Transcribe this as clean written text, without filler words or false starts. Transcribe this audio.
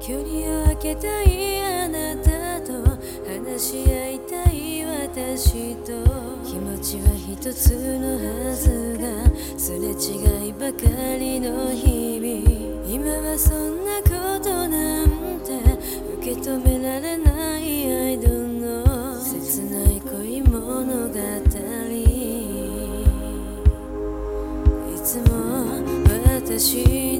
距離を空けたいあなたと話し合いたい私と気持ちは一つのはずがすれ違いばかりの日々今はそんなことなんて受け止められない I don't know 切ない恋物語いつも私